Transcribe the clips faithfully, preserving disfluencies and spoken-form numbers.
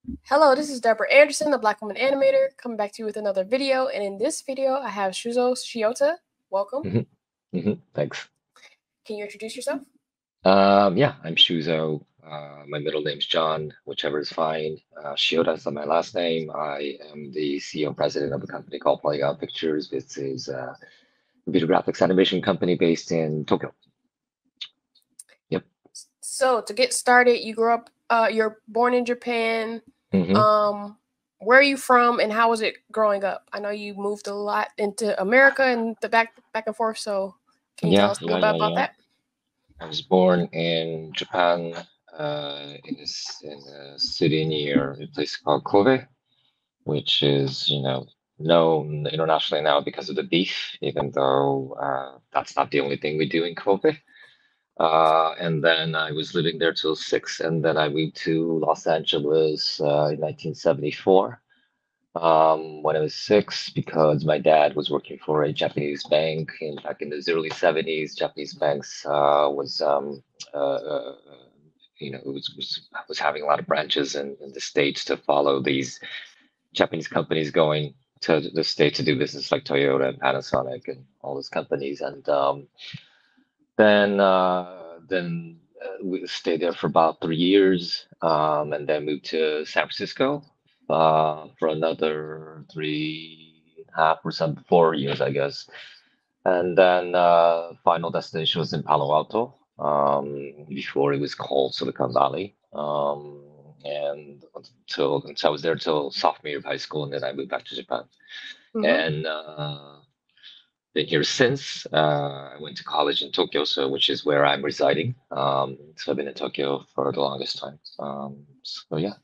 Hello, this is Deborah Anderson, the Black Woman Animator, coming back to you with another video. And in this video, I have Shuzo Shiota. Welcome. hmm hmm Thanks. Can you introduce yourself? Um, yeah, I'm Shuzo. Uh, my middle name's John, whichever is fine. Uh, Shioda is my last name. I am the C E O and president of a company called Polygon Pictures. This is a video graphics animation company based in Tokyo. Yep. So, to get started, you grew up, uh, you're born in Japan. hmm Um, where are you from, and how was it growing up? I know you moved a lot into America and the back back and forth. So, can you tell Yeah, us a yeah, little bit yeah, about yeah. that? I was born in Japan, uh, in this in a city near a place called Kobe, which is, you know, known internationally now because of the beef, even though uh, that's not the only thing we do in Kobe. Uh, and then I was living there till six, and then I moved to Los Angeles uh, in nineteen seventy-four um, when I was six because my dad was working for a Japanese bank. In back in the early seventies, Japanese banks uh, was um, uh, uh, you know, it was, was was having a lot of branches in, in the States to follow these Japanese companies going to the States to do business like Toyota and Panasonic and all those companies. And um, then uh, then uh, we stayed there for about three years, um, and then moved to San Francisco uh, for another three and a half or some four years, I guess. And then uh, final destination was in Palo Alto um, before it was called Silicon Valley. Um, and until, until I was there till sophomore year of high school, and then I moved back to Japan. Mm-hmm. And uh, been here since. Uh, I went to college in Tokyo, so which is where I'm residing. Um, so I've been in Tokyo for the longest time. Um, so yeah.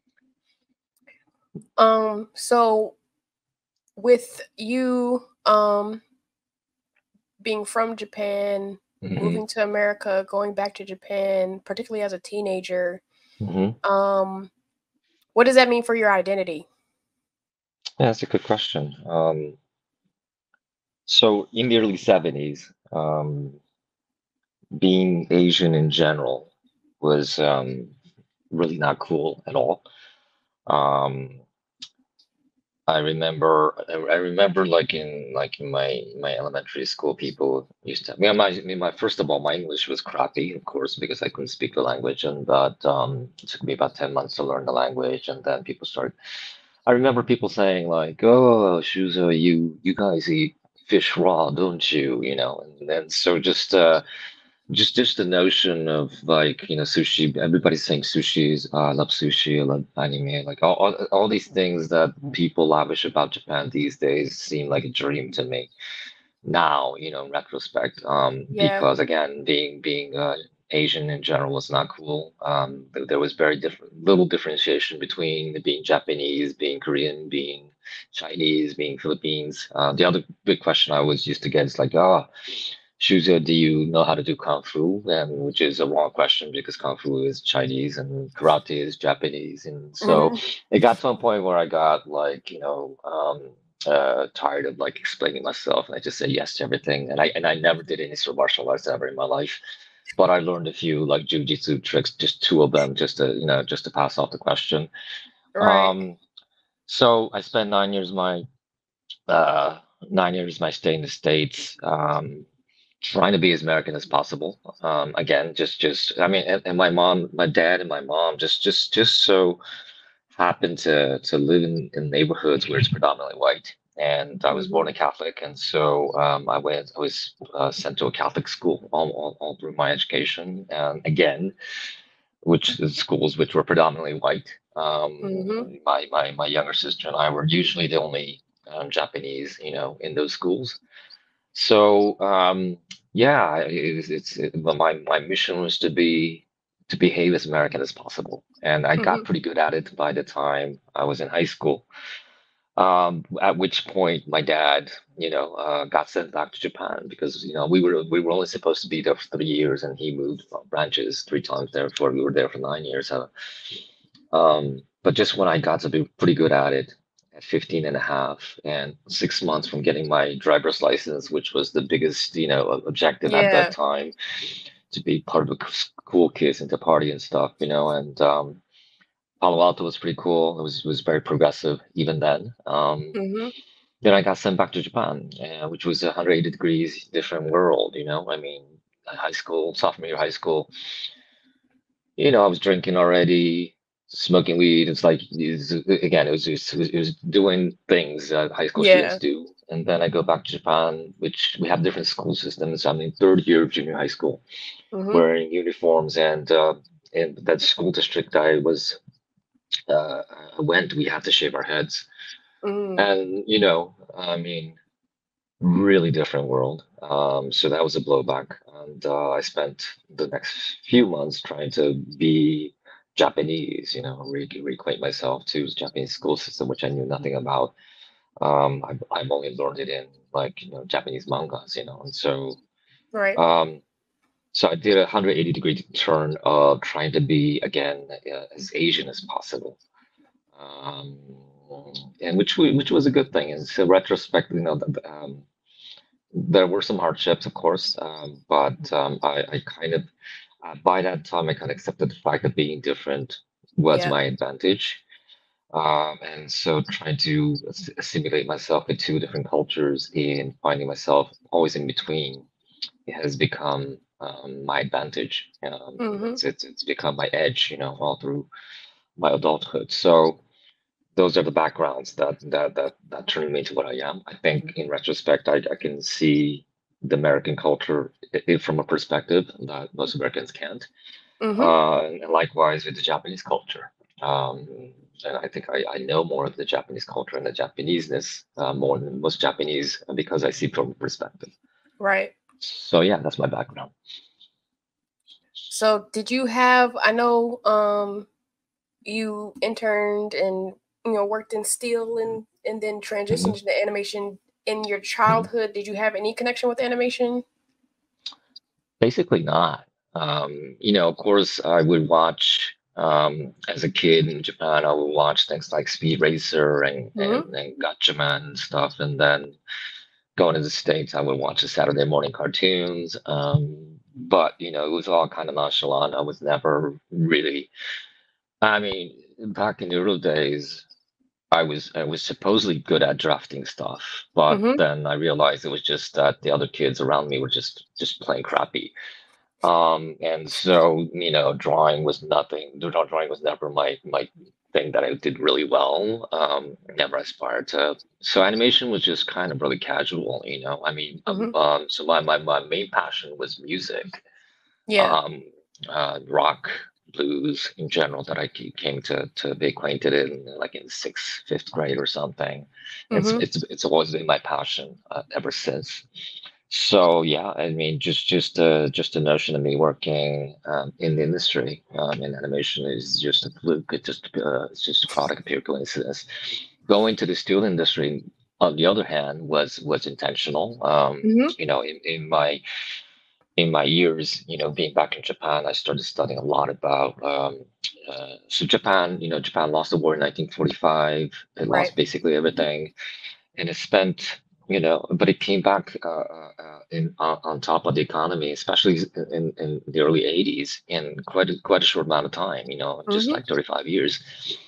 Um, so with you, um, being from Japan, hmm moving to America, going back to Japan, particularly as a teenager, hmm um, what does that mean for your identity? Yeah, that's a good question. Um, so in the early seventies, um, being Asian in general was um, really not cool at all. Um, I remember, I I remember, like in like in my my elementary school, people used to. Yeah, my I mean, my first of all, my English was crappy, of course, because I couldn't speak the language, and but um, it took me about ten months to learn the language, and then people started. I remember people saying like, "Oh, Shuzo, you you guys eat fish raw, don't you?" You know, and then so just uh, just just the notion of like, you know, sushi, everybody's saying sushi is, uh, I love sushi, I love anime, like all, all, all these things that people lavish about Japan these days seem like a dream to me now, you know, in retrospect. Um, Yeah. because again, being being uh, Asian in general was not cool. Um, there, there was very different little differentiation between being Japanese, being Korean, being Chinese, being Philippines. Uh, the other big question I always used to get is like, oh, Shuzo, do you know how to do Kung Fu? And which is a wrong question because Kung Fu is Chinese and karate is Japanese. And so Mm-hmm. it got to a point where I got like, you know, um, uh, tired of like explaining myself, and I just say yes to everything. And I and I never did any sort of martial arts ever in my life, but I learned a few like jujitsu tricks, just two of them, just to you know, just to pass off the question. Right. Um, so I spent nine years my uh, nine years my stay in the States. Um, trying to be as American as possible. Um, again, just just I mean, and, and my mom, my dad, and my mom just just just so happened to to live in, in neighborhoods where it's predominantly white. And I was born Mm-hmm. a Catholic, and so um, I went. I was uh, sent to a Catholic school all, all, all through my education. And again, which is schools which were predominantly white. Um, Mm-hmm. my my my younger sister and I were usually the only um, Japanese, you know, in those schools. So um, yeah, it's, it's it, but my my mission was to be to behave as American as possible, and I got Mm-hmm. pretty good at it by the time I was in high school. Um, at which point my dad, you know, uh, got sent back to Japan because you know we were we were only supposed to be there for three years, and he moved branches three times. Therefore, we were there for nine years. So, um, but just when I got to be pretty good at it, at fifteen and a half and six months from getting my driver's license, which was the biggest, you know, objective at that Yeah. time, to be part of the cool kids and to party and stuff, you know, and um, Palo Alto was pretty cool. It was was very progressive even then. Um, Mm-hmm. then I got sent back to Japan, uh, which was a one hundred eighty degrees different world. You know, I mean, high school, sophomore year of high school. You know, I was drinking already, smoking weed. It's like, it's, again, it was just, it was, it was doing things that high school students Yeah. do. And then I go back to Japan, which we have different school systems. I'm in third year of junior high school, Mm-hmm. wearing uniforms, and uh, in that school district I was uh, I went, we had to shave our heads, Mm. and you know, I mean, really different world. Um, so that was a blowback, and uh, I spent the next few months trying to be Japanese, you know, re reacquaint myself to the Japanese school system, which I knew nothing about. Um, I've, I've only learned it in like, you know, Japanese mangas, you know, and so Right. um, so I did a one hundred eighty degree turn of trying to be again uh, as Asian as possible. Um, and which we, which was a good thing. And so retrospect, you know, the, um, there were some hardships, of course, um, but um, I, I kind of, uh, by that time, I kind of accepted the fact that being different was Yeah. my advantage. Um, and so trying to ass- assimilate myself into different cultures and finding myself always in between has become um, my advantage. Um, Mm-hmm. it's, it's, it's become my edge, you know, all through my adulthood. So those are the backgrounds that that that that turned me into what I am. I think in retrospect, I, I can see the American culture i- i- from a perspective that most Americans can't. Mm-hmm. Uh, and likewise with the Japanese culture. Um, and I think I, I know more of the Japanese culture and the Japaneseness uh, more than most Japanese because I see from a perspective. Right. So yeah, that's my background. So did you have, I know um you interned and you know worked in steel and and then Mhm. transitioned into animation in your Mhm. childhood. Did you have any connection with animation? Basically not. Um, you know, of course, I would watch um, as a kid in Japan. I would watch things like Speed Racer and Mm-hmm. and, and Gatchaman and stuff. And then going to the States, I would watch the Saturday morning cartoons. Um, but you know, it was all kind of nonchalant. I was never really. I mean, back in the early days, I was I was supposedly good at drafting stuff, but Mm-hmm. then I realized it was just that the other kids around me were just just plain crappy. Um, and so, you know, drawing was nothing. The draw- drawing was never my my thing that I did really well. Um, never aspired to. So animation was just kind of really casual, you know. I mean, um, Mm-hmm. um so my, my my main passion was music, Yeah. um, uh, rock, blues in general that I ca- came to to be acquainted in like in sixth, fifth grade or something. It's Mm-hmm. it's it's always been my passion uh, ever since. So yeah, I mean, just just uh, just the notion of me working um, in the industry um, in animation is just a fluke. It just uh, it's just a product of pure coincidence. Going to the steel industry, on the other hand, was was intentional. Um, Mm-hmm. you know, in, in my in my years, you know, being back in Japan, I started studying a lot about. Um, uh, so Japan, you know, Japan lost the war in nineteen forty-five. It Right. lost basically everything, and it spent, you know, but it came back uh, uh, uh, in on, on top of the economy, especially in, in the early eighties, in quite a, quite a short amount of time, you know, just Mm-hmm. like thirty-five years.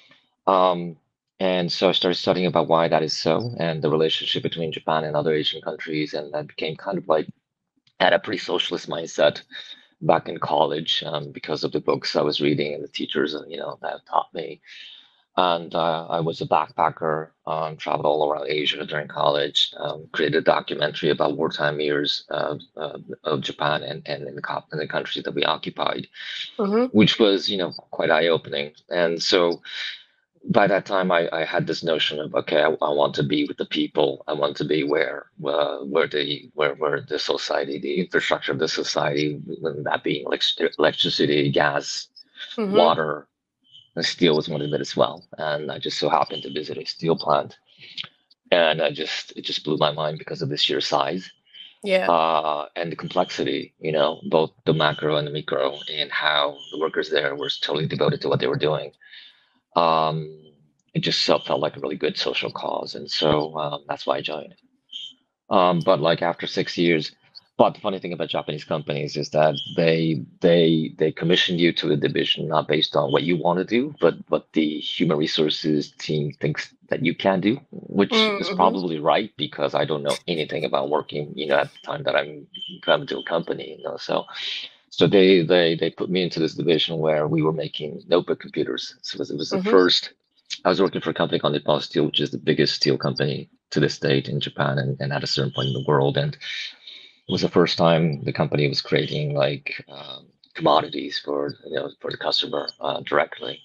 Um, and so I started studying about why that is so, and the relationship between Japan and other Asian countries, and I became kind of like had a pretty socialist mindset back in college um, because of the books I was reading and the teachers, uh, you know, that taught me. And uh, I was a backpacker, um, traveled all around Asia during college, um, created a documentary about wartime years of, uh, of Japan and, and in the, co- in the countries that we occupied, Mm-hmm. which was, you know, quite eye-opening. And so by that time, I, I had this notion of, okay, I, I want to be with the people. I want to be where, uh, where the where where the society, the infrastructure of the society, that being like electricity, gas, Mm-hmm. water, and steel was one of it as well. And I just so happened to visit a steel plant, and I just it just blew my mind because of the sheer size Yeah. uh, and the complexity. You know, both the macro and the micro, and how the workers there were totally devoted to what they were doing. Um, it just felt felt like a really good social cause, and so um, that's why I joined. Um, but like after six years. But the funny thing about Japanese companies is that they they they commission you to a division not based on what you want to do, but what the human resources team thinks that you can do, which is Mm-hmm. probably right because I don't know anything about working, you know, at the time that I'm coming to a company, you know. So so they they they put me into this division where we were making notebook computers. So it was, it was the Mm-hmm. first. I was working for a company called Nippon Steel, which is the biggest steel company to this date in Japan and, and at a certain point in the world. And it was the first time the company was creating like um, commodities for you know for the customer uh, directly,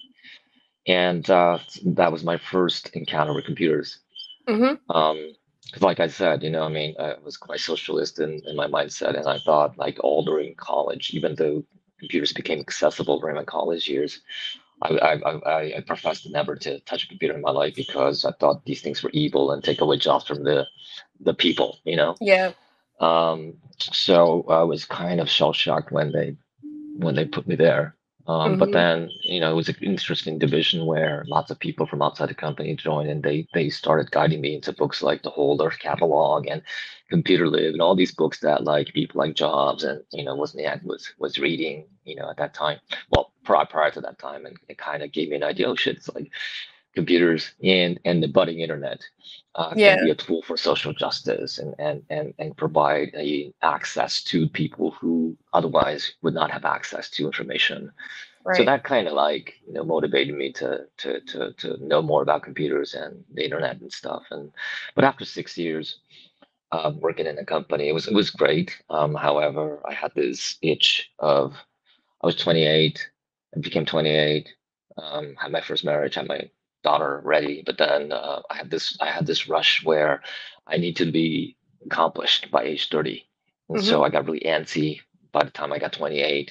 and uh, that was my first encounter with computers. Mm-hmm. Um, 'cause like I said, you know, I mean, I was quite socialist in, in my mindset, and I thought like all during college, even though computers became accessible during my college years, I I I, I professed never to touch a computer in my life because I thought these things were evil and take away jobs from the the people, you know. Yeah. Um, so I was kind of shell shocked when they when they put me there. Um, but Mm-hmm. then, you know, it was an interesting division where lots of people from outside the company joined and they they started guiding me into books like The Whole Earth Catalog and Computer Live and all these books that like people like Jobs and you know Wozniak was was reading, you know, at that time. Well, prior prior to that time, and it kind of gave me an idea. Oh shit, it's like computers and and the budding internet uh, can Yeah. be a tool for social justice and and and, and provide a access to people who otherwise would not have access to information. So Right. that kind of like you know motivated me to to to to know more about computers and the internet and stuff. And but after six years um, working in a company, it was it was great. Um, however, I had this itch of I was twenty-eight, I became twenty-eight, um, had my first marriage, had my daughter ready, but then uh, I had this I had this rush where I need to be accomplished by age thirty. And Mm-hmm. so I got really antsy by the time I got twenty-eight.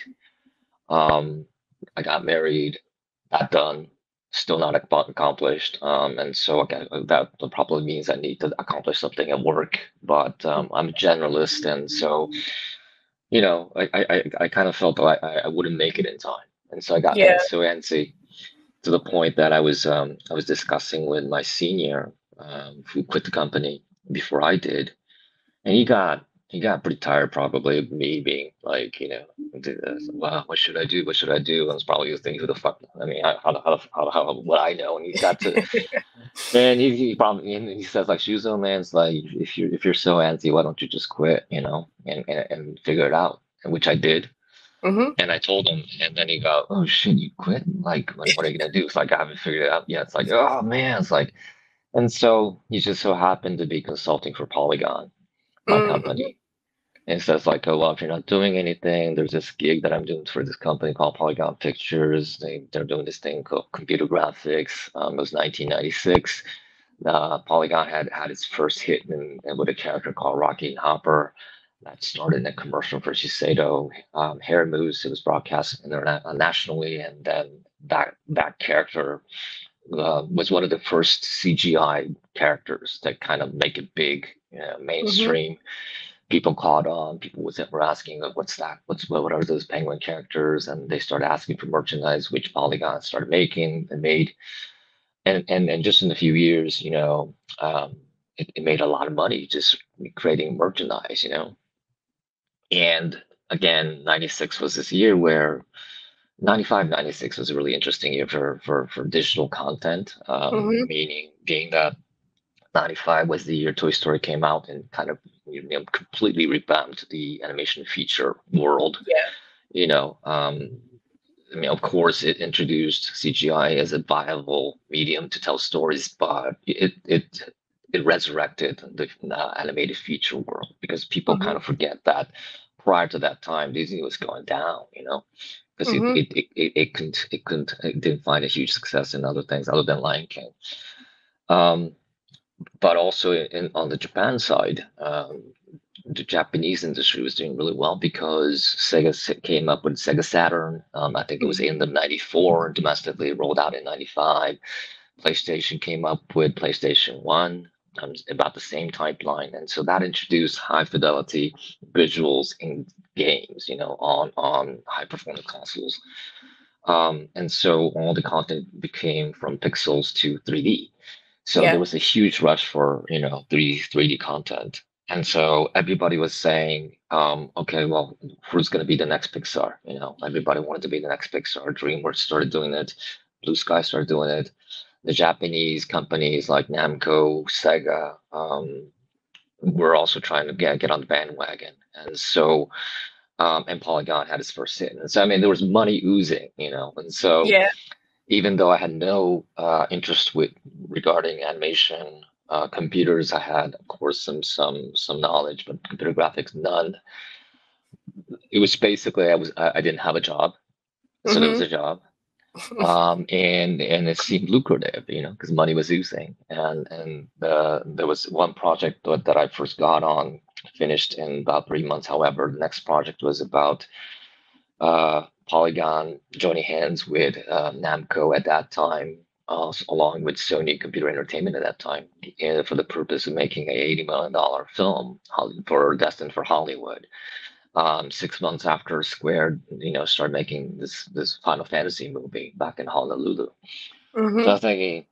Um, I got married, that done, still not ac- accomplished. Um, and so I got, that probably means I need to accomplish something at work, but um, I'm a generalist, and so you know, I I, I I kind of felt like I, I wouldn't make it in time, and so I got Yeah. and so antsy to the point that I was um I was discussing with my senior um who quit the company before I did, and he got he got pretty tired probably of me being like you know wow what should I do what should I do and it's probably thinking who the fuck I mean how how how, how, how what I know and he got to and he, he probably and he says like Shuzo man it's like if you're if you're so antsy why don't you just quit you know and and, and figure it out and which I did Mm-hmm. and I told him, and then he go, "Oh shit, you quit? Like, like, what are you gonna do?" It's like I haven't figured it out yet. It's like, oh man, it's like, and so he just so happened to be consulting for Polygon, my Mm-hmm. company, and says like, "Oh well, if you're not doing anything, there's this gig that I'm doing for this company called Polygon Pictures. They they're doing this thing called computer graphics. Um, it was nineteen ninety-six. Uh, Polygon had had its first hit in, in with a character called Rocky and Hopper." That started in a commercial for Shiseido, um, Hair Moose. It was broadcast internet, uh, nationally, and then that that character uh, was one of the first C G I characters that kind of make it big, you know, Mm-hmm. mainstream. People caught on. People was were asking, like, "What's that? What's what are those penguin characters?" And they started asking for merchandise, which Polygon started making and made. And and and just in a few years, you know, um, it, it made a lot of money just creating merchandise, you know. And again, ninety-six was this year where ninety-five, ninety-six was a really interesting year for for for digital content, um, Mm-hmm. meaning being that ninety-five was the year Toy Story came out and kind of you know completely revamped the animation feature world. Yeah. You know, um, I mean, of course, it introduced C G I as a viable medium to tell stories, but it it it resurrected the uh, animated feature world because people Mm-hmm. kind of forget that prior to that time, Disney was going down, you know, because it Mm-hmm. it, it it it couldn't it couldn't it didn't find a huge success in other things other than Lion King. Um, but also in on the Japan side, um, the Japanese industry was doing really well because Sega s- came up with Sega Saturn. Um, I think it was Mm-hmm. end of ninety-four, domestically rolled out in ninety-five. PlayStation came up with PlayStation one um, about the same timeline. And so that introduced high fidelity visuals in games, you know, on, on high performance consoles. Um, and so all the content became from pixels to three D. So there Yeah. was a huge rush for, you know, three, 3D content. And so everybody was saying, um, okay, well, who's going to be the next Pixar? You know, everybody wanted to be the next Pixar. DreamWorks started doing it. Blue Sky started doing it. The Japanese companies like Namco, Sega, um, were also trying to get, get on the bandwagon. And so, um, and Polygon had its first hit. And so, I mean, there was money oozing, you know. And so, Yeah. even though I had no uh, interest with regarding animation, uh, computers, I had, of course, some some some knowledge, but computer graphics, none. It was basically I was I, I didn't have a job, so there was Mm-hmm. a job, um, and and it seemed lucrative, you know, because money was oozing, and and uh, there was one project that, that I first got on, finished in about three months. However, the next project was about uh, Polygon joining hands with uh, Namco at that time, uh, along with Sony Computer Entertainment at that time, uh, for the purpose of making a eighty million dollar film for destined for Hollywood. Um, six months after Square, you know, started making this this Final Fantasy movie back in Honolulu. So I Mm-hmm. was thinking,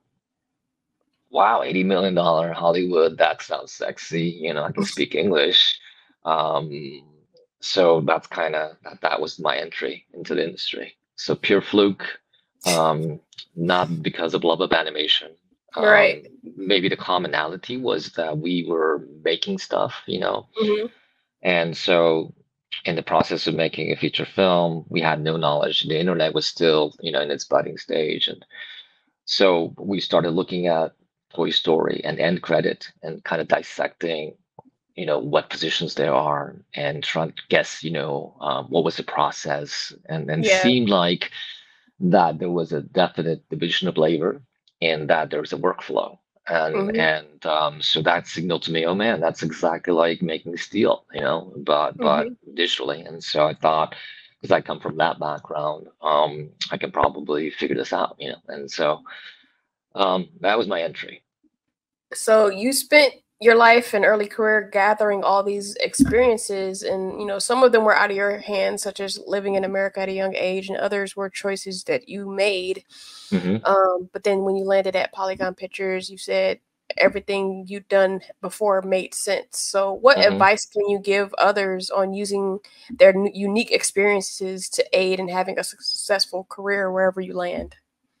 wow, eighty million dollar Hollywood, that sounds sexy. You know, I can speak English. Um, so that's kind of that, that was my entry into the industry. So pure fluke, um, not because of love of animation. Right. Um, maybe the commonality was that we were making stuff, you know, Mm-hmm. and so in the process of making a feature film, we had no knowledge. The internet was still, you know, in its budding stage, and so we started looking at Toy Story and end credit and kind of dissecting, you know, what positions there are and trying to guess, you know, um, what was the process. And and Yeah. seemed like that there was a definite division of labor and that there was a workflow. And Mm-hmm. and um, so that signaled to me, oh man, that's exactly like making steel, you know, but but Mm-hmm. digitally. And so I thought, because I come from that background, um, I can probably figure this out, you know. And so um, that was my entry. So you spent your life and early career gathering all these experiences, and you know some of them were out of your hands, such as living in America at a young age, and others were choices that you made. Hmm. Um, but then when you landed at Polygon Pictures, you said everything you'd done before made sense. So, what Hmm. advice can you give others on using their n- unique experiences to aid in having a successful career wherever you land?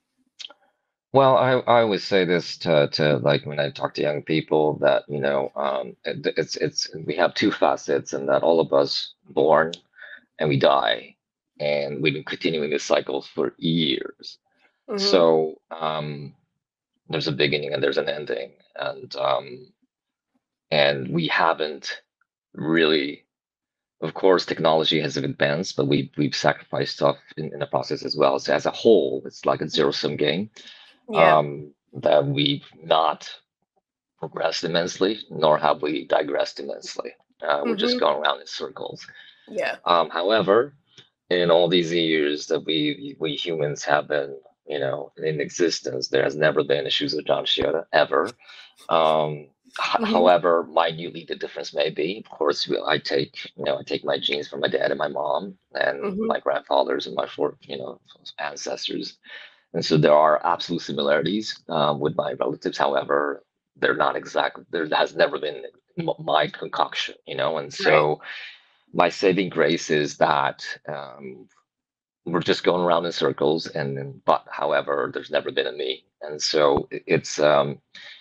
Well, I, I always say this to, to like when I talk to young people that, you know, um, it, it's it's we have two facets and that all of us born and we die, and we've been continuing this cycle for years. Hmm. So um, there's a beginning and there's an ending, and um, and we haven't really. Of course, technology has advanced, but we we've sacrificed stuff in, in the process as well. So as a whole, it's like a zero-sum game, Yeah. um, that we've not progressed immensely, nor have we digressed immensely. Uh, we're just Hmm. going around in circles. Yeah. Um, however, in all these years that we we humans have been, you know, in existence, there has never been issues with John Shiota ever. Um, h- Hmm. however, minutely the difference may be. Of course, we, I take, you know, I take my genes from my dad and my mom and Hmm. my grandfathers and my four, you know, ancestors, and so there are absolute similarities um, with my relatives. However, they're not exactly. There has never been m- my concoction, you know, and Right. so my saving grace is that um, we're just going around in circles, and but however, there's never been a me, and so it- it's um,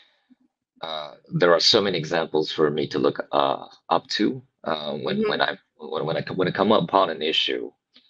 uh, there are so many examples for me to look uh, up to uh, when when Hmm. I when when I when I come upon an issue.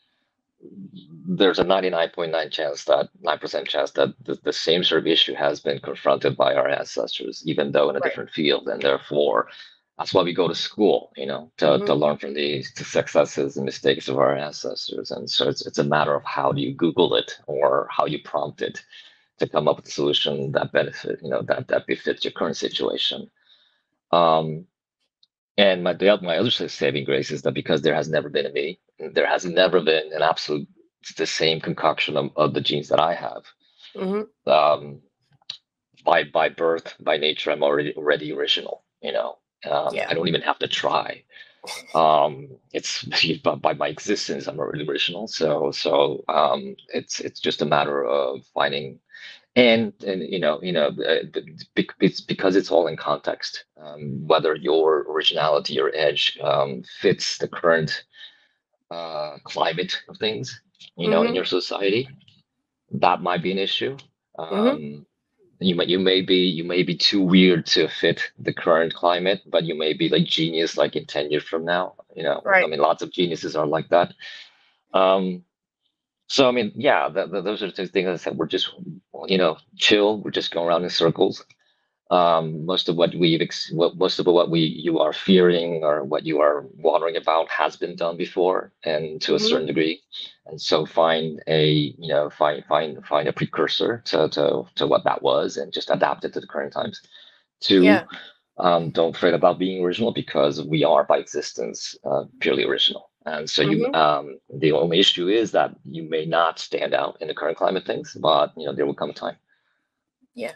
There's a ninety-nine point nine chance that nine percent chance that the, the same sort of issue has been confronted by our ancestors, even though in a Right. different field, and therefore that's why we go to school, you know, to, to Hmm. learn from the, the successes and mistakes of our ancestors. And so it's it's a matter of how do you Google it or how you prompt it to come up with a solution that benefit, you know, that that befits your current situation. Um, and my the, oth- my other saving grace is that because there has never been a me, there has never been an absolute the same concoction of, of the genes that I have. Hmm. Um, by by birth, by nature, I'm already already original. You know, um, Yeah. I don't even have to try. Um, it's by, by my existence, I'm already original. So so um, it's it's just a matter of finding and and you know you know uh, bec- it's because it's all in context, um, whether your originality or edge um, fits the current uh, climate of things, you know, in Mm-hmm. your society. That might be an issue. Mm-hmm. um, you may you may be you may be too weird to fit the current climate, but you may be like genius like in ten years from now, you know. I Right. mean, lots of geniuses are like that. um, so I mean, yeah, th th those are the two things I said. We're just, you know, chill. We're just going around in circles. Um, most of what we've ex what most of what we you are fearing or what you are wondering about has been done before, and to a Mm-hmm. certain degree. And so find a you know find find find a precursor to to to what that was, and just adapt it to the current times. Two, Yeah. um, don't fret about being original, because we are by existence uh, purely original. And so you, Mm-hmm. um, the only issue is that you may not stand out in the current climate things, but you know there will come a time. Yeah.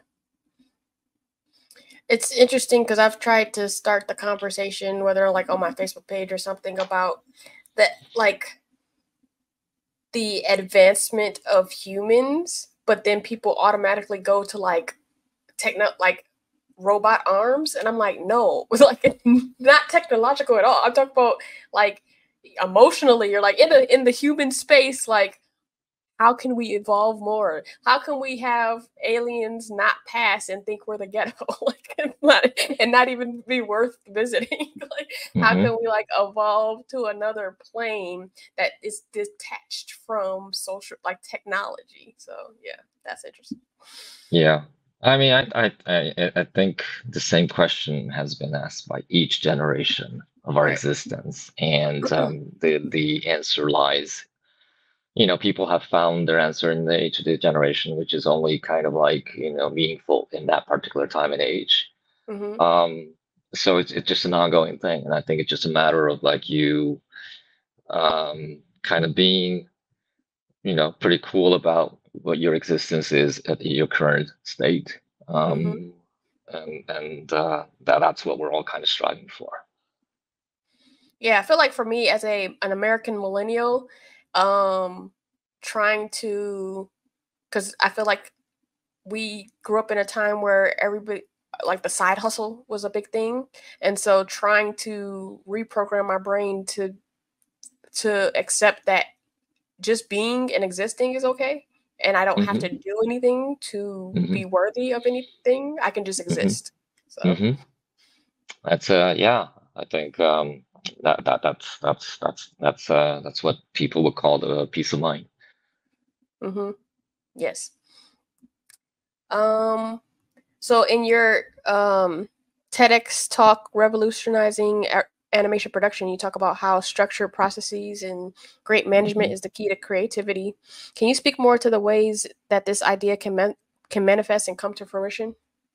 It's interesting because I've tried to start the conversation, whether like on my Facebook page or something, about that, like the advancement of humans, but then people automatically go to like techno, like robot arms, and I'm like, no, like not technological at all. I'm talking about like emotionally, you're like in the in the human space, like how can we evolve more? How can we have aliens not pass and think we're the ghetto, like not, and not even be worth visiting? Like, how Hmm. can we like evolve to another plane that is detached from social, like technology? So yeah, that's interesting. Yeah. I mean, I, I, I, I think the same question has been asked by each generation of our Right. existence, and um, the the answer lies. You know, people have found their answer in the age of the generation, which is only kind of like you know meaningful in that particular time and age. Mm-hmm. Um, so it's it's just an ongoing thing, and I think it's just a matter of like you um, kind of being, you know, pretty cool about what your existence is at your current state. Mm-hmm. Um, and and uh, that that's what we're all kind of striving for. Yeah, I feel like for me as a an American millennial, um, trying to, because I feel like we grew up in a time where everybody, like the side hustle was a big thing, and so trying to reprogram my brain to to accept that just being and existing is okay, and I don't have to Hmm. do anything to Hmm. be worthy of anything. I can just Hmm. exist. So Hmm. That's uh yeah, I think um that that that's that's that's that's uh that's what people would call the peace of mind. hmm yes. Um So in your um, TEDx talk, revolutionizing a- animation production, you talk about how structured processes and great management Hmm. is the key to creativity. Can you speak more to the ways that this idea can man- can manifest and come to fruition?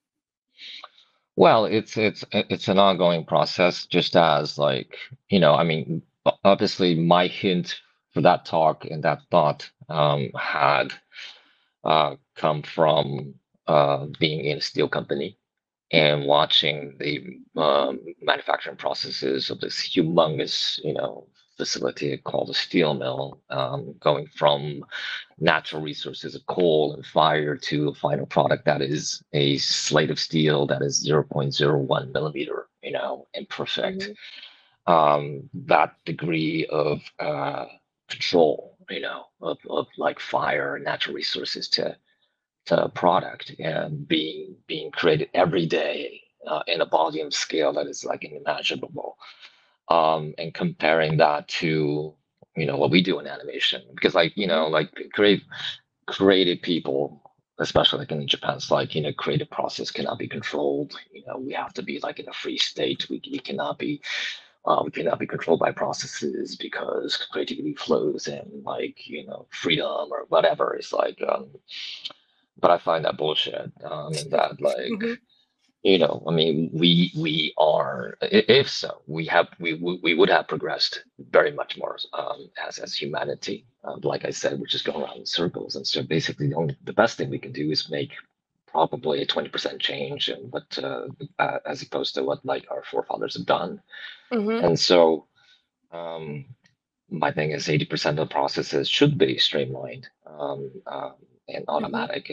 Well, it's it's it's an ongoing process, just as like, you know, I mean, o- obviously my hint for that talk and that thought um, had uh, come from uh, being in a steel company and watching the um, manufacturing processes of this humongous, you know, facility called a steel mill, um, going from natural resources of coal and fire to a final product that is a slate of steel that is zero point zero one millimeter, you know, imperfect. Mm-hmm. Um, that degree of uh, control, you know, of, of like fire and natural resources to to a product and being being created every day uh, in a volume scale that is like unimaginable, um, and comparing that to you know what we do in animation, because like you Mm-hmm. know like create creative people, especially like in Japan, it's like you know creative process cannot be controlled. You know we have to be like in a free state. We, we cannot be uh, we cannot be controlled by processes because creativity flows in like you know freedom or whatever. It's like um, but I find that bullshit. Um, and that like, Mm-hmm. you know, I mean, we we are, i- if so, we have we we we would have progressed very much more um, as as humanity. Um, like I said, we're just going around in circles, and so basically, the only the best thing we can do is make probably a twenty percent change, and what uh, uh, as opposed to what like our forefathers have done. Mm-hmm. And so, um, my thing is eighty percent of the processes should be streamlined um, um, and Mm-hmm. automatic, and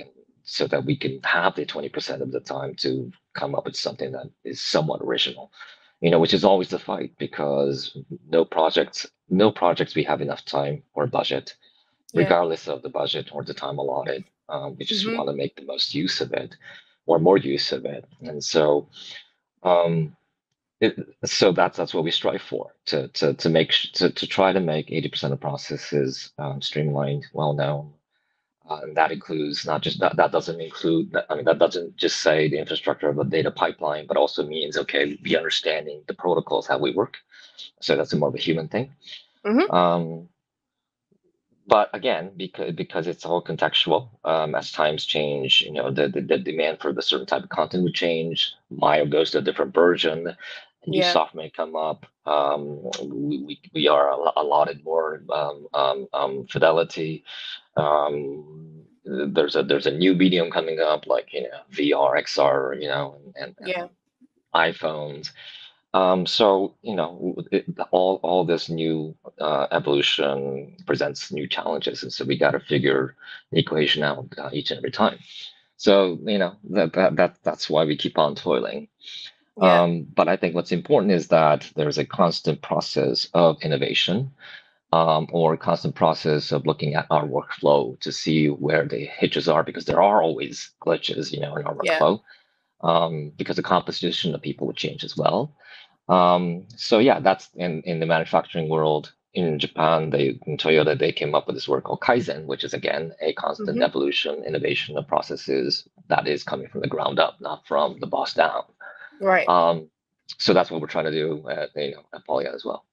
so that we can have the twenty percent of the time to come up with something that is somewhat original, you know, which is always the fight because no projects, no projects we have enough time or budget, Yeah. regardless of the budget or the time allotted. Um, we just Mm-hmm. want to make the most use of it or more use of it. And so, um, it, so that's that's what we strive for to to to make to, to try to make eighty percent of processes um, streamlined, well known. Uh, and that includes not just that, that doesn't include, I mean, that doesn't just say the infrastructure of a data pipeline, but also means, okay, be understanding the protocols, how we work. So that's a more of a human thing. Mm-hmm. Um, but again, because because it's all contextual, um, as times change, you know, the, the, the demand for the certain type of content would change. Maya goes to a different version, a new Yeah. software may come up. Um, we, we, we are allotted more um, um, um, fidelity. Um, there's a there's a new medium coming up, like you know V R, X R, you know, and, and, Yeah. and iPhones. Um, so you know, it, all all this new uh, evolution presents new challenges, and so we got to figure the equation out uh, each and every time. So you know that, that that that's why we keep on toiling. Yeah. Um, but I think what's important is that there's a constant process of innovation, um, or constant process of looking at our workflow to see where the hitches are, because there are always glitches, you know, in our Yeah. workflow, um, because the composition of people would change as well. Um, so yeah, that's in, in the manufacturing world. In Japan, they in Toyota, they came up with this word called Kaizen, which is again a constant Mm-hmm. evolution, innovation of processes that is coming from the ground up, not from the boss down. Right. Um, so that's what we're trying to do at, you know, at Polygon as well.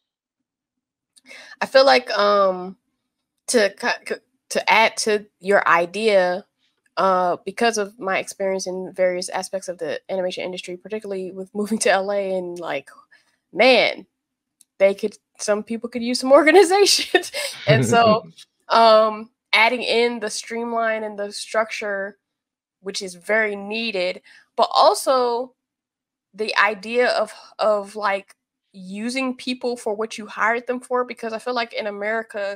I feel like um to to add to your idea, uh, because of my experience in various aspects of the animation industry, particularly with moving to L A, and like, man, they could some people could use some organization, and so um, adding in the streamline and the structure, which is very needed, but also the idea of of like using people for what you hired them for, because I feel like in America,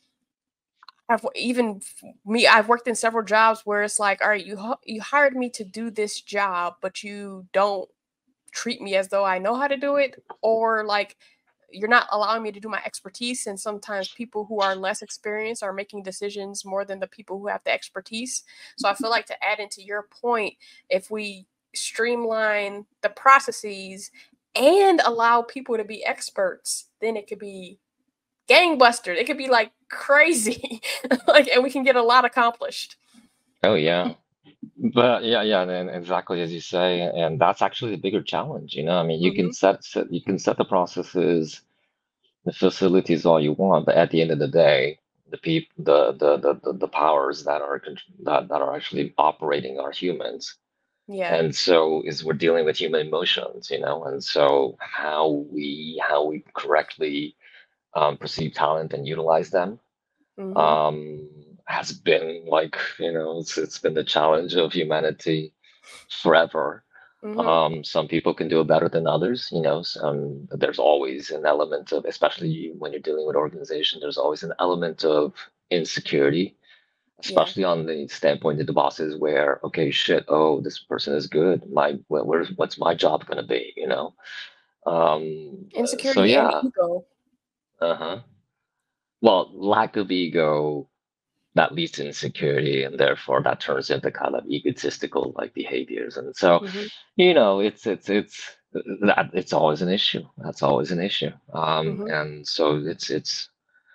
I've even me, I've worked in several jobs where it's like, all right, you you hired me to do this job, but you don't treat me as though I know how to do it, or like you're not allowing me to do my expertise. And sometimes people who are less experienced are making decisions more than the people who have the expertise. So I feel like, to add into your point, if we streamline the processes and allow people to be experts, then it could be gangbusters. It could be like crazy, like, and we can get a lot accomplished. Oh yeah. But yeah, yeah, and exactly as you say, and that's actually the bigger challenge, you know. I mean, you can Mm-hmm. set, set you can set the processes, the facilities all you want, but at the end of the day, the people, the the the the, the powers that are con- that that are actually operating are humans. Yeah. And so is we're dealing with human emotions, you know, and so how we how we correctly um, perceive talent and utilize them Mm-hmm. um, has been like, you know, it's, it's been the challenge of humanity forever. Mm-hmm. Um, some people can do it better than others, you know. Some, there's always an element of, especially when you're dealing with organization, there's always an element of insecurity, Yeah. especially on the standpoint of the bosses where, okay, shit, oh, this person is good. My, where, where's, what's my job gonna be, you know? Um, so Insecurity and yeah, ego. uh-huh. Well, lack of ego that leads to insecurity, and therefore that turns into kind of egotistical like behaviors. And so, Mm-hmm. you know, it's it's it's that it's always an issue. That's always an issue. Um, Mm-hmm. and so it's it's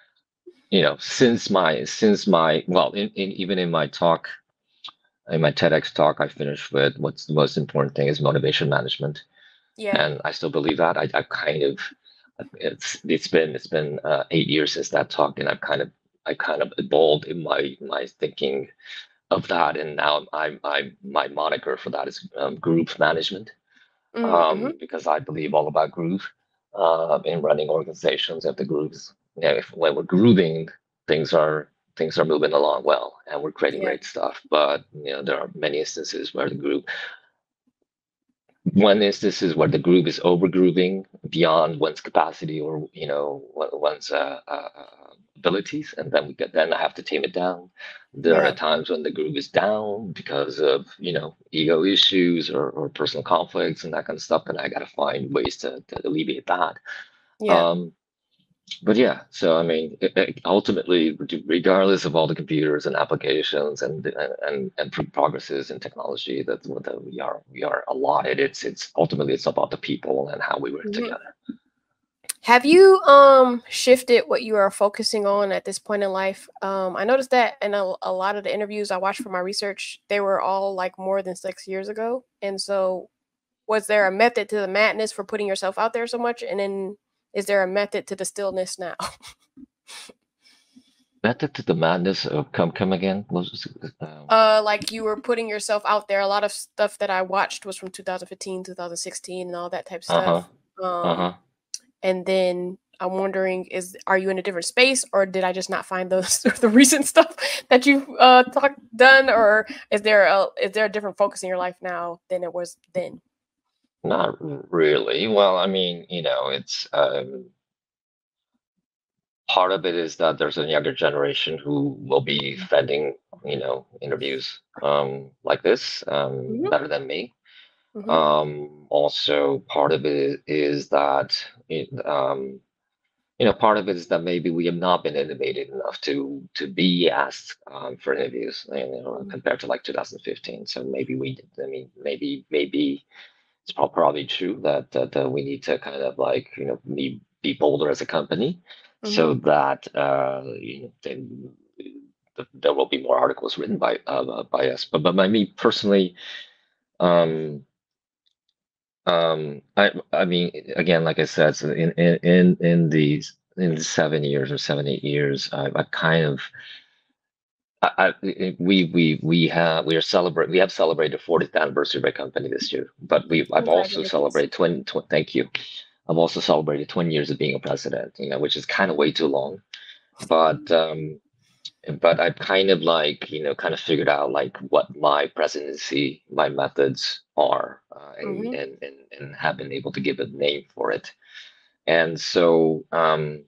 you know, since my since my well, in, in even in my talk, in my TEDx talk, I finished with what's the most important thing is motivation management, Yeah. and I still believe that. I I kind of it's it's been it's been uh, eight years since that talk, and I've kind of I kind of evolved in my my thinking of that, and now I'm I'm my moniker for that is um, group management, Mm-hmm. um, because I believe all about group uh, in running organizations. If the groups, you know, if when we're grooving, things are things are moving along well, and we're creating Yeah. great stuff. But you know, there are many instances where the group one instance is where the groove is over grooving beyond one's capacity or you know one's uh, uh, uh, abilities, and then we get then I have to tame it down. There are Yeah. times when the groove is down because of you know ego issues or, or personal conflicts and that kind of stuff, and I got to find ways to, to alleviate that. Yeah. Um, but yeah, so I mean, it, it ultimately, regardless of all the computers and applications and and and pro- progresses in technology that, that we are we are allotted, it's it's ultimately it's about the people and how we work Mhm. together. Have you um shifted what you are focusing on at this point in life? Um, I noticed that in a, a lot of the interviews I watched for my research, they were all like more than six years ago. And so, was there a method to the madness for putting yourself out there so much? And then, is there a method to the stillness now? Method to the madness of come come again was um, Uh, like you were putting yourself out there. A lot of stuff that I watched was from two thousand fifteen, two thousand sixteen, and all that type of uh-huh, stuff. Um, uh-huh. and then I'm wondering, is are you in a different space, or did I just not find those the recent stuff that you've uh talked done, or is there a is there a different focus in your life now than it was then? Not really. Well, I mean, you know, it's um part of it is that there's a younger generation who will be fending, you know, interviews um, like this um, Hmm. better than me. Hmm. Um, also, part of it is that, it, um, you know, part of it is that maybe we have not been innovative enough to to be asked um, for interviews, you know, compared to like two thousand fifteen. So maybe we, I mean, maybe maybe it's prob- probably true that that uh, we need to kind of like you know be be bolder as a company, so Hmm. that uh, you know then th- there will be more articles written by uh, by us. But but by me personally, um, um, I I mean again, like I said, so in in in in these in the seven years or seven eight years, I, I kind of I, I, we we we have we are celebrate we have celebrated fortieth anniversary of our company this year, but we I've also Congratulations. celebrated twenty, twenty thank you. I've also celebrated twenty years of being a president, you know, which is kind of way too long. But um, but I've kind of like you know kind of figured out like what my presidency, my methods are, uh, and, Hmm. and and and have been able to give a name for it. And so um,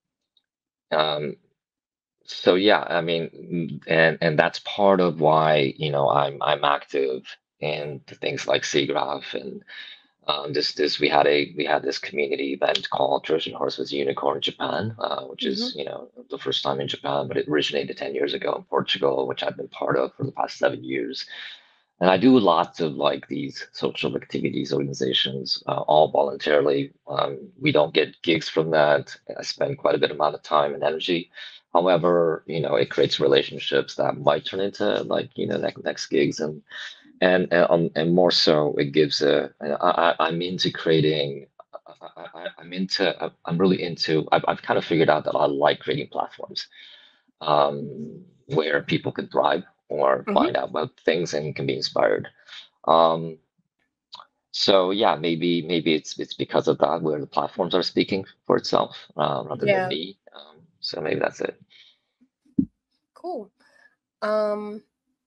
um, So yeah, I mean, mm, and and that's part of why, you know, I'm I'm active in things like SIGGRAPH and um, this this we had a we had this community event called Trojan Horse was a Unicorn in Japan, uh, which Hmm. is, you know, the first time in Japan, but it originated ten years ago in Portugal, which I've been part of for the past seven years. And I do lots of like these social activities, organizations, uh, all voluntarily. Um, we don't get gigs from that. I spend quite a bit amount of time and energy. However, you know, it creates relationships that might turn into like, you know, next, next gigs and and and, um, and more so, it gives a. I, I- I'm into creating. I, I, I'm into. I'm really into. I've, I've kind of figured out that I like creating platforms um, where people can thrive or Hmm. find out about things and can be inspired. Um, so yeah, maybe maybe it's it's because of that where the platforms are speaking for itself uh, rather than Yeah. me. Um, so maybe that's it. Cool. Um,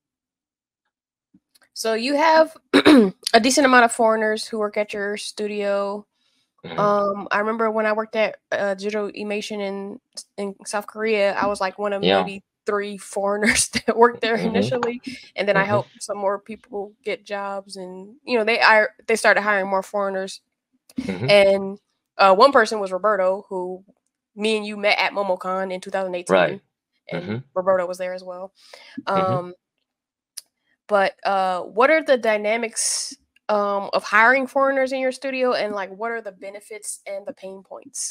so you have a decent amount of foreigners who work at your studio. Mhm. Um, I remember when I worked at uh, Digital Emation in in South Korea, I was like one of Yeah. maybe three foreigners that worked there Hmm. initially, and then I Hmm. helped some more people get jobs, and you know they I they started hiring more foreigners, Hmm. and uh, one person was Roberto, who me and you met at MomoCon in twenty eighteen, Right. and Hmm. Roberto was there as well. Hmm. Um, but uh, what are the dynamics um, of hiring foreigners in your studio, and like what are the benefits and the pain points?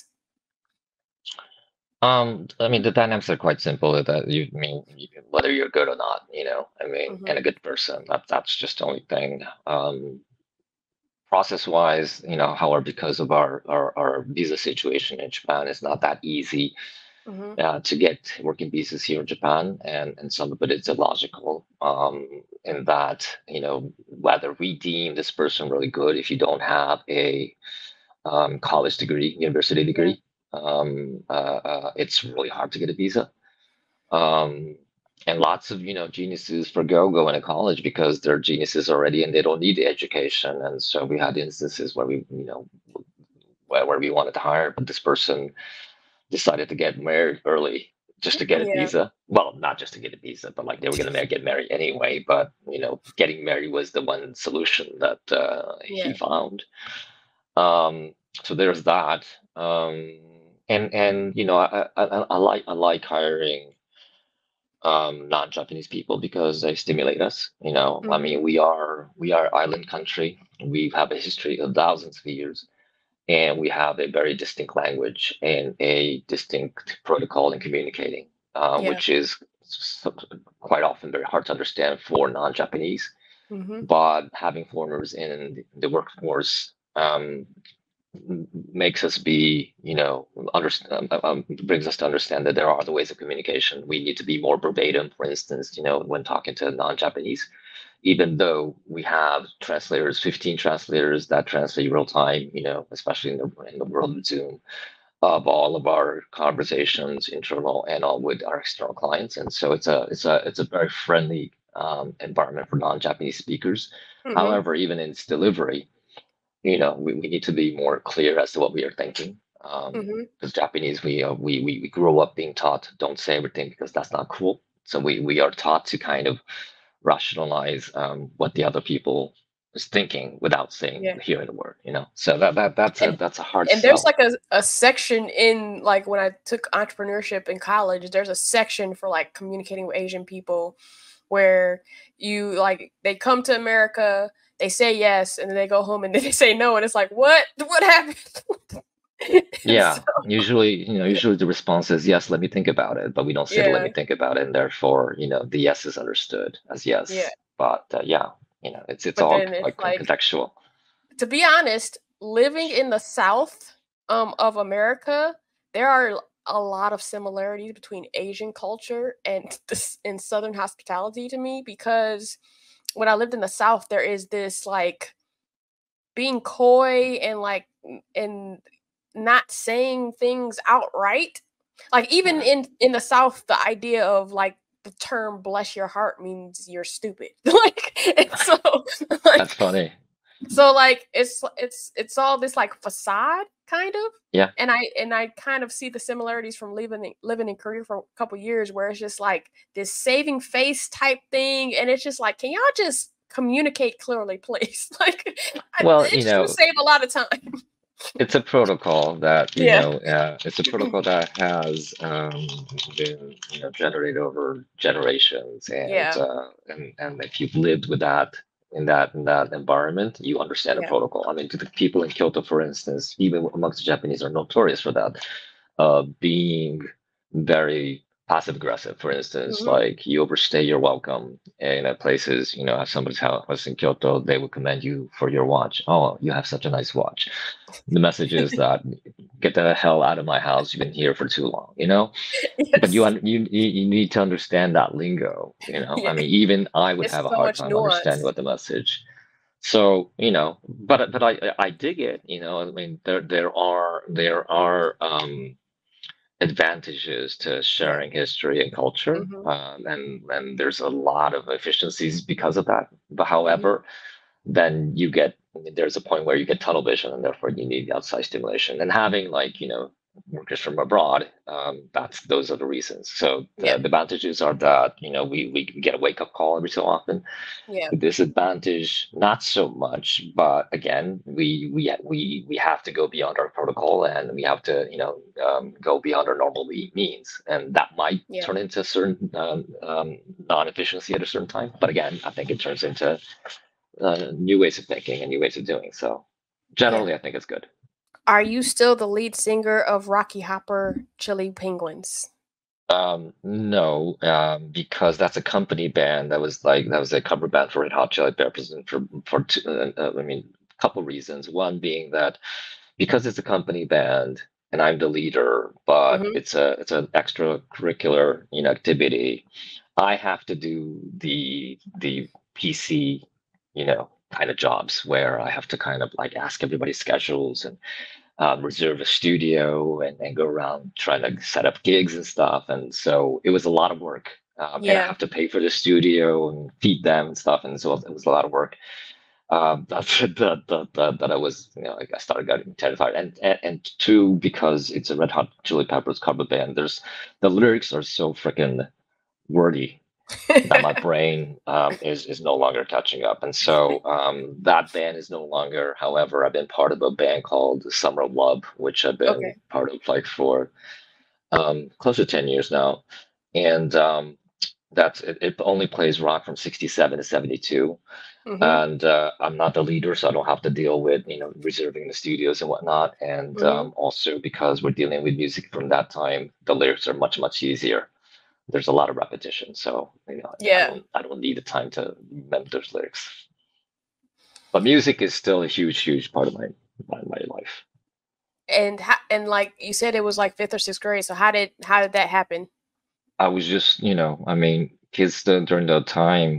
Um, I mean, the dynamics are quite simple. That you I mean you, whether you're good or not, you know. I mean, Mhm. and a good person. That that's just the only thing. Um, process wise, you know, however, because of our, our our visa situation in Japan, it's not that easy Mhm. uh, to get working visas here in Japan, and and some of it is illogical. Um, in that, you know, whether we deem this person really good, if you don't have a um, college degree, university Yeah. degree, um, uh, uh, it's really hard to get a visa. Um, and lots of, you know, geniuses forgo going to college because they're geniuses already and they don't need the education. And so we had instances where we, you know, where, where we wanted to hire, but this person decided to get married early just to get a Yeah. visa. Well, not just to get a visa, but like they were going to get married anyway. But you know, getting married was the one solution that uh, he Yeah. found. Um, so there's that. Um, and and you know, I, I I I like I like hiring um, non-Japanese people because they stimulate us. You know, I Hmm. mean, we are we are island country. We have a history of thousands of years, and we have a very distinct language and a distinct protocol in communicating, uh, Yeah. which is so- quite often very hard to understand for non-Japanese. Hmm. But having foreigners in the workforce um, makes us be, you know, understand, um, um, brings us to understand that there are other ways of communication. We need to be more verbatim, for instance, you know, when talking to non-Japanese, even though we have translators, fifteen translators that translate real time, you know, especially in the in the world of Zoom, of all of our conversations, internal and all with our external clients. And so it's a it's a it's a very friendly um, environment for non-Japanese speakers. Hmm. However, even in its delivery, you know, we, we need to be more clear as to what we are thinking. Um, Hmm. because Japanese, we, uh, we we we grow up being taught don't say everything because that's not cool. So we we are taught to kind of rationalize um, what the other people is thinking without saying Yeah. hearing the word. You know, so that that that's a And that's a hard and there's sell. like a, a section in like when I took entrepreneurship in college, there's a section for like communicating with Asian people where you like they come to America, they say yes, and then they go home and then they say no, and it's like what what happened? And so Yeah, usually, you know, yeah, usually the response is yes, let me think about it, but we don't say let yeah, me think about it, and therefore, you know, the yes is understood as yeah. yes. But uh, yeah, you know, it's it's But all then it's like like, contextual. to be honest, living in the South um, of America, there are a lot of similarities between Asian culture and this in Southern hospitality to me because when I lived in the South, there is this like being coy and like n- and not saying things outright. Like even Mhm. in in the South, the idea of like the term "bless your heart" means you're stupid. Like and so That's like funny. so like it's it's it's all this like facade kind of. Yeah. And I and I kind of see the similarities from living in, living in Korea for a couple years where it's just like this saving face type thing and it's just like can y'all just communicate clearly please? Like I, Well, it you just would know, save a lot of time. it's a protocol that, you Yeah. know, uh, it's a protocol that has um, been, you know, generated over generations, and Yeah. uh, and and if you've lived with that in that in that environment, you understand the Yeah. protocol. I mean, to the people in Kyoto, for instance, even amongst the Japanese, are notorious for that, uh, being very passive aggressive. For instance, Hmm. like you overstay your welcome in uh, places, you know, at somebody's house in Kyoto, they would commend you for your watch. Oh, you have such a nice watch. The message is that get the hell out of my house. You've been here for too long, you know. But you Yes. un- you you you need to understand that lingo, you know. I Yeah. mean, even I would It's have a so hard much time understanding nuance. what the message. So, you know, but but I I dig it, you know. I mean, there there are there are um advantages to Yeah. sharing history and culture, Hmm. um, and and there's a lot of efficiencies because of that. But Hmm. however, then you get there's a point where you get tunnel vision, and therefore you need the outside stimulation. And having like you know workers from abroad, um, that's those are the reasons. So Yeah. the, the advantages are that you know we we get a wake up call every so often. Yeah. The disadvantage, not so much, but again, we we we we have to go beyond our protocol, and we have to you know um, go beyond our normal me- means, and that might Yeah. turn into certain um, um, non-efficiency at a certain time. But again, I think it turns into uh, new ways of thinking and new ways of doing. So Yeah. generally, I think it's good. Are you still the lead singer of Rocky Hopper Chili Penguins? Um, no, um, because that's a company band. That was like that was a cover band for Red Hot Chili Peppers, and for for two, uh, uh, I mean, a couple reasons. One being that because it's a company band and I'm the leader, but Hmm. it's a it's an extracurricular you know activity. I have to do the the P C, you know, kind of jobs where I have to kind of like ask everybody's schedules and um, reserve a studio and, and go around trying to set up gigs and stuff. And so it was a lot of work. Um, and I Yeah. have to pay for the studio and feed them and stuff, and so it was a lot of work. Um, that's that that that that I was, you know, like I started getting terrified, and, and and two, because it's a Red Hot Chili Peppers cover band. There's the lyrics are so freaking wordy that my brain um, is is no longer catching up, and so um, that band is no longer. However, I've been part of a band called Summer of Love, which I've been Okay. part of like for um, close to ten years now, and um, that's it, it only plays rock from sixty-seven to seventy-two, Mm-hmm. and uh, I'm not the leader, so I don't have to deal with you know reserving the studios and whatnot. And Mm-hmm. um, also because we're dealing with music from that time, the lyrics are much much easier. There's a lot of repetition, so you know I Yeah. don't I don't need the time to remember those lyrics. But music is still a huge huge part of my my, my life. And how, and like you said, it was like fifth or sixth grade. So how did how did that happen? I was just you know I mean kids during that time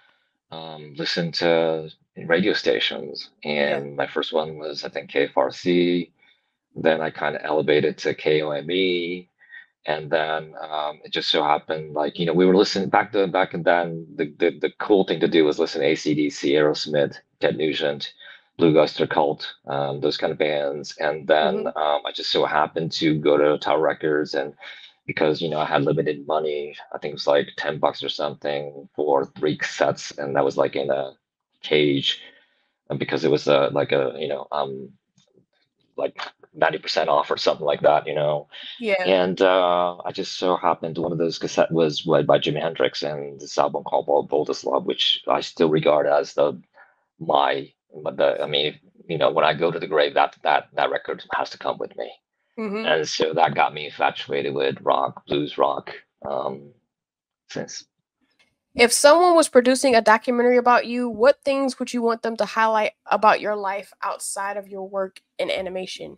um, listen to radio stations, Yeah. and my first one was I think K F R C. Then I kind of elevated to K O M E, and then um, it just so happened like you know we were listening back then. Back then, the, the the cool thing to do was listen to A C D C, Aerosmith, Ted Nugent, Blue Oyster Cult, um, those kind of bands. And then Mm-hmm. um, I just so happened to go to Tower Records, and because you know I had limited money, I think it was like ten bucks or something for three cassettes, and that was like in a cage, and because it was a like a you know um like ninety percent off or something like that, you know. Yeah. And uh, I just so happened one of those cassette was read by Jimi Hendrix, and this album called Bold Boldest Love, which I still regard as the my but the I mean, you know, when I go to the grave, that that that record has to come with me. Mm-hmm. And so that got me infatuated with rock, blues rock, um, since. If someone was producing a documentary about you, what things would you want them to highlight about your life outside of your work in animation?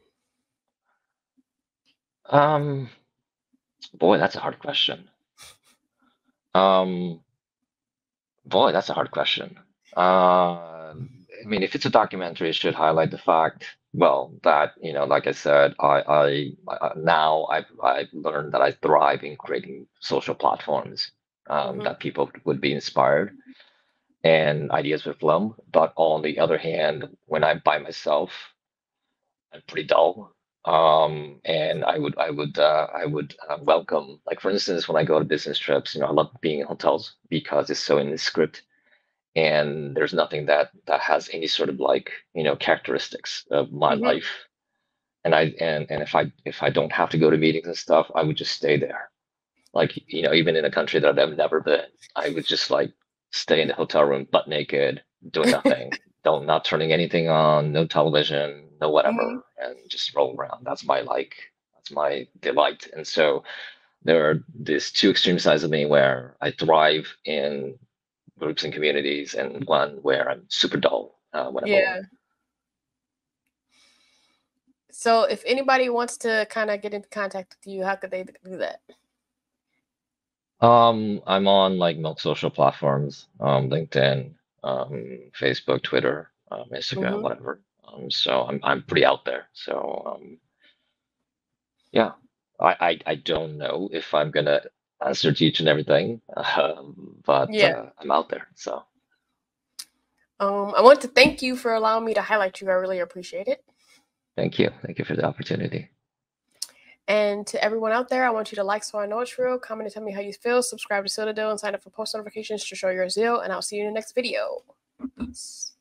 Um, boy, that's a hard question. Um, boy, that's a hard question. Uh, I mean, if it's a documentary, it should highlight the fact, well, that, you know, like I said, I, I, I now I've, I've learned that I thrive in creating social platforms um, Mm-hmm. that people would be inspired and ideas would flow. But on the other hand, when I'm by myself, I'm pretty dull. Um, and I would, I would, uh, I would uh, welcome, like for instance, when I go to business trips, you know, I love being in hotels because it's so in the script and there's nothing that that has any sort of like you know characteristics of my Mm-hmm. life. And i and and if i if I don't have to go to meetings and stuff, I would just stay there, like you know even in a country that I've never been, I would just like stay in the hotel room butt naked, doing nothing, don't not turning anything on, no television, no Mm-hmm. whatever, and just roll around. That's my like that's my delight. And so there are these two extreme sides of me where I thrive in groups and communities, and one where I'm super dull uh, when I'm alone. Yeah. So if anybody wants to kind of get into contact with you, how could they do that? Um, I'm on like most social platforms, um, LinkedIn, um, Facebook, Twitter, um, Instagram, Mm-hmm. whatever. Um, so I'm I'm pretty out there. So um, yeah, I, I I don't know if I'm gonna answer to each and everything, um, but Yeah. uh, I'm out there. So Um, I want to thank you for allowing me to highlight you. I really appreciate it. thank you, thank you for the opportunity. And to everyone out there, I want you to like so I know it's real, comment and tell me how you feel, subscribe to Citadel, and sign up for post notifications to show your zeal. And I'll see you in the next video. Peace.